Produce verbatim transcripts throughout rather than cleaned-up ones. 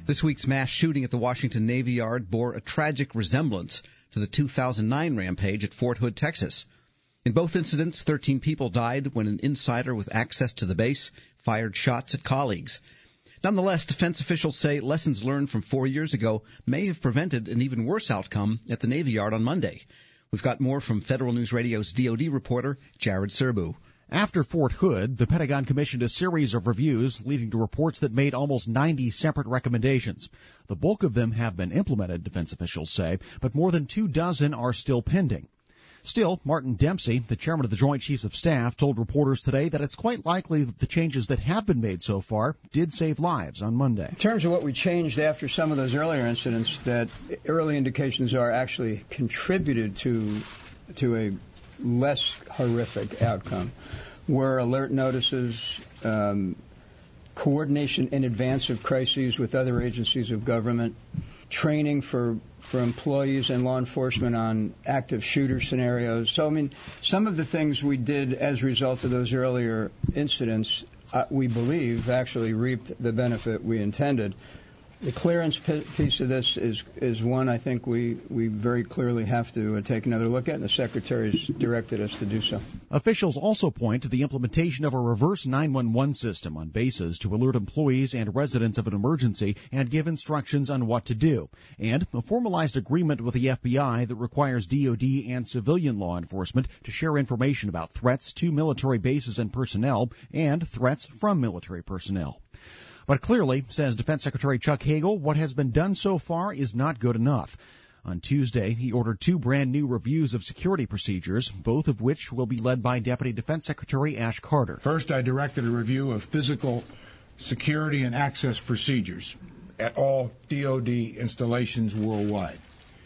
This week's mass shooting at the Washington Navy Yard bore a tragic resemblance to the two thousand nine rampage at Fort Hood, Texas. In both incidents, thirteen people died when an insider with access to the base fired shots at colleagues. Nonetheless, defense officials say lessons learned from four years ago may have prevented an even worse outcome at the Navy Yard on Monday. We've got more from Federal News Radio's D O D reporter, Jared Serbu. After Fort Hood, the Pentagon commissioned a series of reviews leading to reports that made almost ninety separate recommendations. The bulk of them have been implemented, defense officials say, but more than two dozen are still pending. Still, Martin Dempsey, the chairman of the Joint Chiefs of Staff, told reporters today that it's quite likely that the changes that have been made so far did save lives on Monday. In terms of what we changed after some of those earlier incidents, that early indications are actually contributed to to a less horrific outcome, were alert notices, um, coordination in advance of crises with other agencies of government, training for for employees and law enforcement on active shooter scenarios. So, I mean, some of the things we did as a result of those earlier incidents, uh, we believe, actually reaped the benefit we intended. The clearance piece of this is is one I think we, we very clearly have to uh, take another look at, and the Secretary's directed us to do so. Officials also point to the implementation of a reverse nine one one system on bases to alert employees and residents of an emergency and give instructions on what to do, and a formalized agreement with the F B I that requires D O D and civilian law enforcement to share information about threats to military bases and personnel and threats from military personnel. But clearly, says Defense Secretary Chuck Hagel, what has been done so far is not good enough. On Tuesday, he ordered two brand-new reviews of security procedures, both of which will be led by Deputy Defense Secretary Ash Carter. First, I directed a review of physical security and access procedures at all D O D installations worldwide.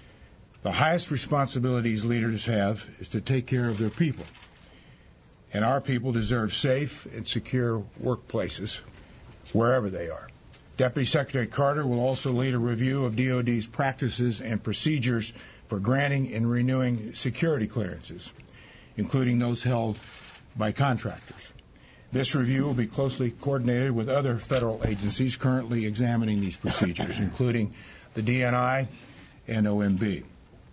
The highest responsibilities leaders have is to take care of their people. And our people deserve safe and secure workplaces wherever they are. Deputy Secretary Carter will also lead a review of D O D's practices and procedures for granting and renewing security clearances, including those held by contractors. This review will be closely coordinated with other federal agencies currently examining these procedures, including the D N I and O M B.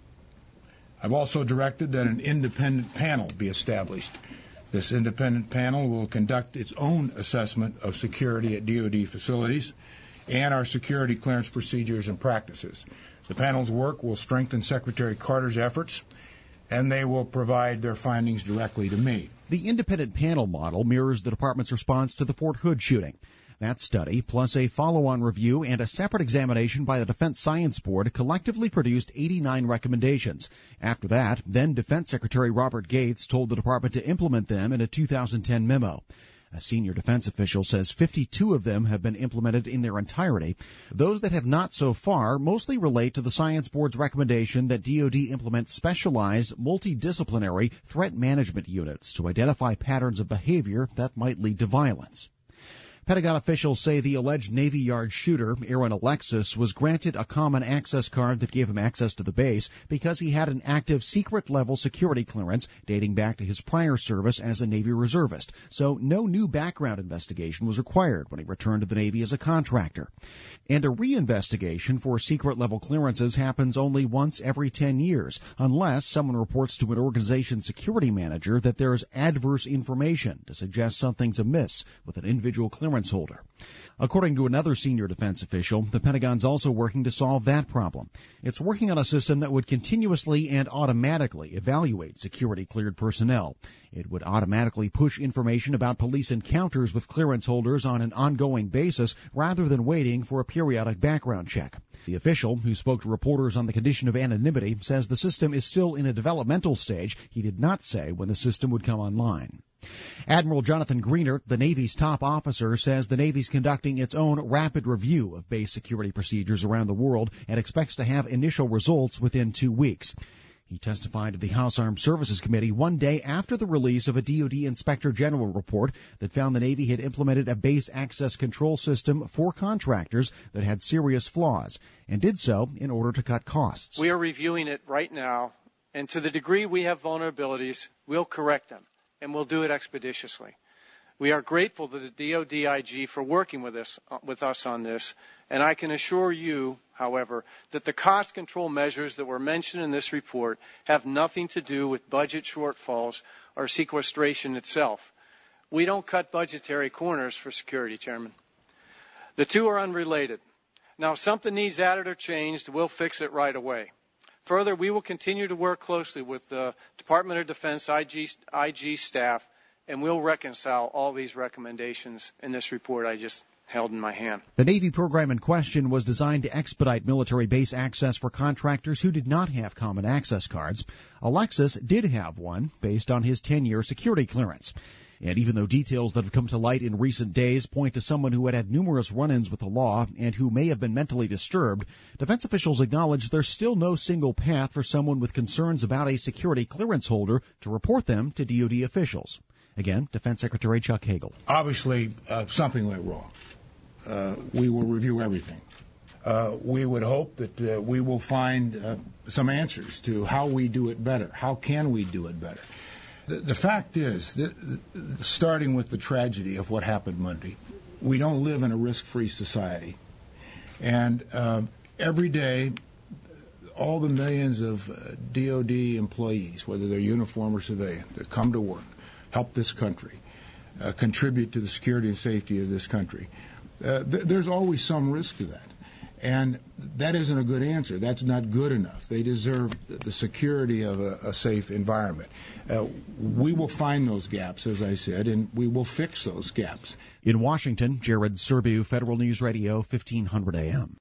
I've also directed that an independent panel be established. This independent panel will conduct its own assessment of security at D O D facilities and our security clearance procedures and practices. The panel's work will strengthen Secretary Carter's efforts, and they will provide their findings directly to me. The independent panel model mirrors the department's response to the Fort Hood shooting. That study, plus a follow-on review and a separate examination by the Defense Science Board, collectively produced eighty-nine recommendations. After that, then Defense Secretary Robert Gates told the department to implement them in a two thousand ten memo. A senior defense official says fifty-two of them have been implemented in their entirety. Those that have not so far mostly relate to the Science Board's recommendation that D O D implement specialized, multidisciplinary threat management units to identify patterns of behavior that might lead to violence. Pentagon officials say the alleged Navy Yard shooter, Aaron Alexis, was granted a common access card that gave him access to the base because he had an active secret-level security clearance dating back to his prior service as a Navy reservist, so no new background investigation was required when he returned to the Navy as a contractor. And a reinvestigation for secret-level clearances happens only once every ten years, unless someone reports to an organization's security manager that there's adverse information to suggest something's amiss with an individual clearance holder. According to another senior defense official, the Pentagon's also working to solve that problem. It's working on a system that would continuously and automatically evaluate security-cleared personnel. It would automatically push information about police encounters with clearance holders on an ongoing basis rather than waiting for a periodic background check. The official, who spoke to reporters on the condition of anonymity, says the system is still in a developmental stage. He did not say when the system would come online. Admiral Jonathan Greenert, the Navy's top officer, says the Navy's conducting its own rapid review of base security procedures around the world and expects to have initial results within two weeks. He testified to the House Armed Services Committee one day after the release of a D O D Inspector General report that found the Navy had implemented a base access control system for contractors that had serious flaws, and did so in order to cut costs. We are reviewing it right now, and to the degree we have vulnerabilities, we'll correct them, and we'll do it expeditiously. We are grateful to the D O D I G for working with us, with us on this, and I can assure you, however, that the cost control measures that were mentioned in this report have nothing to do with budget shortfalls or sequestration itself. We don't cut budgetary corners for security, Chairman. The two are unrelated. Now, if something needs added or changed, we'll fix it right away. Further, we will continue to work closely with the Department of Defense I G, I G staff, and we'll reconcile all these recommendations in this report I just held in my hand. The Navy program in question was designed to expedite military base access for contractors who did not have common access cards. Alexis did have one based on his ten-year security clearance. And even though details that have come to light in recent days point to someone who had had numerous run-ins with the law and who may have been mentally disturbed, defense officials acknowledge there's still no single path for someone with concerns about a security clearance holder to report them to D O D officials. Again, Defense Secretary Chuck Hagel. Obviously, uh, something went wrong. Uh, we will review everything. Uh, we would hope that uh, we will find uh, some answers to how we do it better. How can we do it better? The, the fact is, that, starting with the tragedy of what happened Monday, we don't live in a risk-free society. And uh, every day, all the millions of uh, D O D employees, whether they're uniform or civilian, that come to work, help this country, uh, contribute to the security and safety of this country, uh, th- there's always some risk to that. And that isn't a good answer. That's not good enough. They deserve the security of a, a safe environment. Uh, we will find those gaps, as I said, and we will fix those gaps. In Washington, Jared Serbu, Federal News Radio, fifteen hundred A M.